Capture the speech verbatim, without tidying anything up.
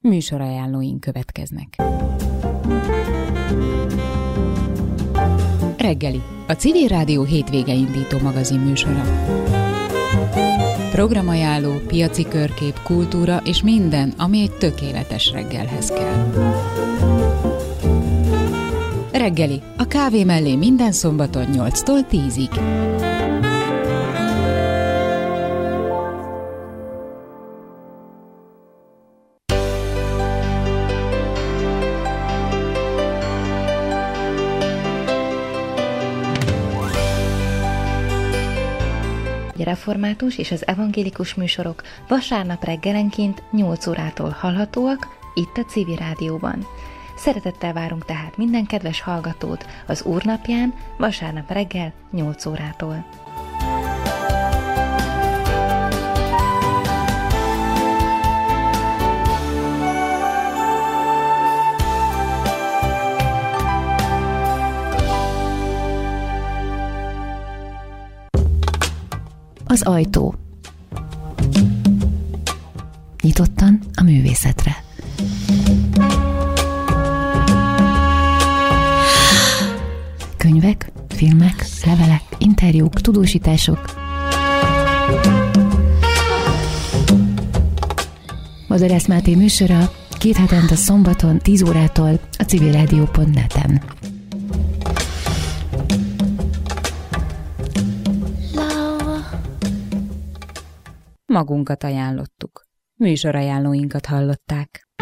Műsorajánlóink következnek. Reggeli, a Civil Rádió hétvége indító magazin műsora. Programajánló, piaci körkép, kultúra és minden, ami egy tökéletes reggelhez kell. Reggeli, a kávé mellé minden szombaton nyolctól tízig. Református és az evangélikus műsorok vasárnap reggelenként nyolc órától hallhatóak itt a Civil Rádióban. Szeretettel várunk tehát minden kedves hallgatót az Úrnapján vasárnap reggel nyolc órától. Az ajtó. Nyitottan a művészetre. Könyvek, filmek, levelek, interjúk, tudósítások. Bozorász Máté műsora két hetente szombaton tíz órától a civilradio pont net-en. Magunkat ajánlottuk. Műsorajánlóinkat hallották.